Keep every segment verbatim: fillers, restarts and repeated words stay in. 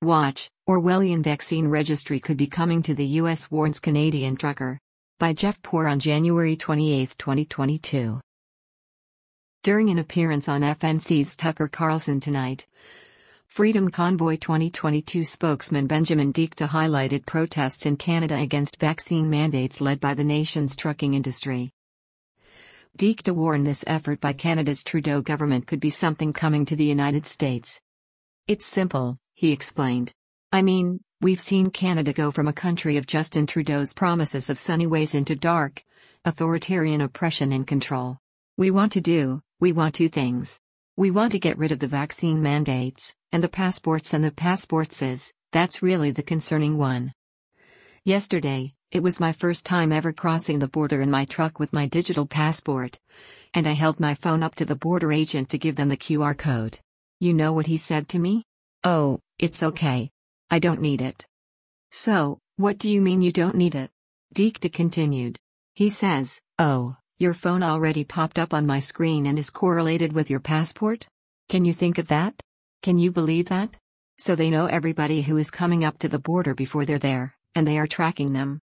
Watch, Orwellian vaccine registry could be coming to the U S, warns Canadian trucker. By Jeff Poor on January twenty-eighth, twenty twenty-two. During an appearance on F N C's Tucker Carlson Tonight, Freedom Convoy twenty twenty-two spokesman Benjamin Dicta highlighted protests in Canada against vaccine mandates led by the nation's trucking industry. Dicta warned this effort by Canada's Trudeau government could be something coming to the United States. It's simple, he explained. I mean, we've seen Canada go from a country of Justin Trudeau's promises of sunny ways into dark, authoritarian oppression and control. We want to do, we want two things. We want to get rid of the vaccine mandates, and the passports and the passportses. That's really the concerning one. Yesterday, it was my first time ever crossing the border in my truck with my digital passport, and I held my phone up to the border agent to give them the Q R code. You know what he said to me? "Oh, it's okay. I don't need it." "So, what do you mean you don't need it?" Dicta continued. He says, "Oh, your phone already popped up on my screen and is correlated with your passport? Can you think of that? Can you believe that? So they know everybody who is coming up to the border before they're there, and they are tracking them."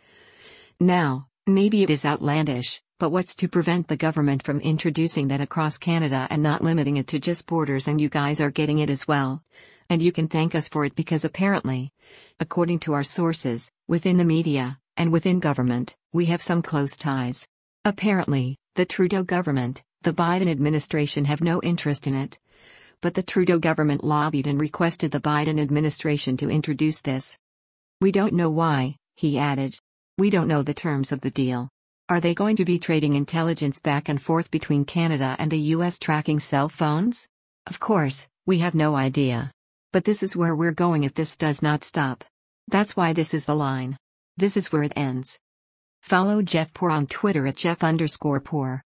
Now, maybe it is outlandish, but what's to prevent the government from introducing that across Canada and not limiting it to just borders? And you guys are getting it as well. And you can thank us for it, because apparently, according to our sources, within the media, and within government, we have some close ties. Apparently, the Trudeau government, the Biden administration have no interest in it. But the Trudeau government lobbied and requested the Biden administration to introduce this. We don't know why, he added. We don't know the terms of the deal. Are they going to be trading intelligence back and forth between Canada and the U S tracking cell phones? Of course, we have no idea. But this is where we're going if this does not stop. That's why this is the line. This is where it ends. Follow Jeff Poor on Twitter at Jeff underscore Poor.